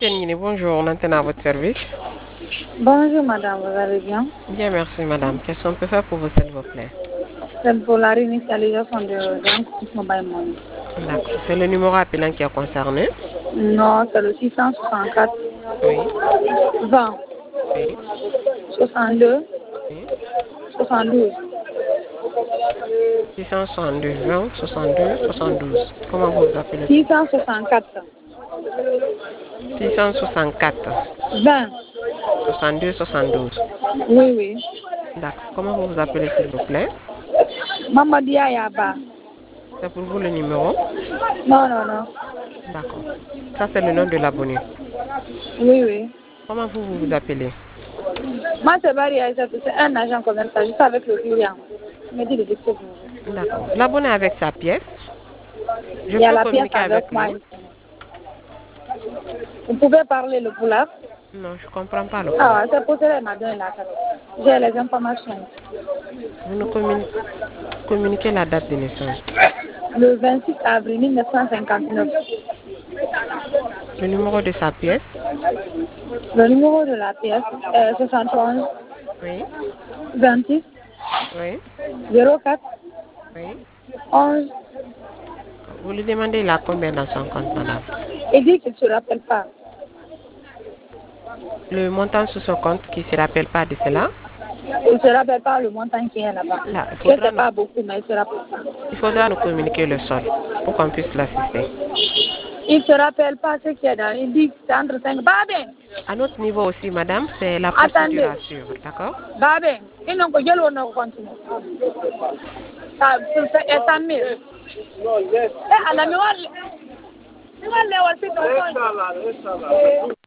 Tenini, bonjour, on entend à votre service. Bonjour madame, vous allez bien? Bien, merci madame. Qu'est-ce qu'on peut faire pour vous, s'il vous plaît? C'est pour la réinitialisation d'un compte mobile money. D'accord. C'est le numéro appelant qui est concerné? Non, c'est le 664 Oui, 20 oui, 62 oui. 72. 662 20 62 72. Comment vous vous appelez? 664 664 20. 62 72. Oui, oui. D'accord. Comment vous vous appelez, s'il vous plaît? Mamadia Yaba. C'est pour vous le numéro? Non, non, non. D'accord. Ça, c'est le nom de l'abonné. Oui, oui. Comment vous vous appelez? Moi, c'est Maria, c'est un agent commercial, juste avec le client. Il me dit de dicter pour vous. D'accord. L'abonné avec sa pièce, je Il y a peux la pièce communiquer avec avec moi. lui? Vous pouvez parler le poulard? Non, je comprends pas le plat. Ah, c'est pour cela qu'elle m'a donné la carte. J'ai les informations. Vous nous communiquez la date de naissance. Le 26 avril 1959. Le numéro de sa pièce? Le numéro de la pièce est 71 Oui, 26 oui, 04 oui. 11. Vous lui demandez il a combien dans son compte, madame? Il dit qu'il ne se rappelle pas. Le montant sur son compte qui ne se rappelle pas de cela? Il ne se rappelle pas le montant qui est là-bas. Là, Que c'est pas beaucoup, mais il ne se rappelle pas. il faudra nous communiquer le sol pour qu'on puisse l'assister. Il ne se rappelle pas ce qui est dans. Il dit que c'est entre 5. Babé, À notre niveau aussi, madame, c'est la procédure attendez. à suivre, d'accord? Babé, il n'ont pas de l'eau continue. Ça est à 1000. À la mémoire,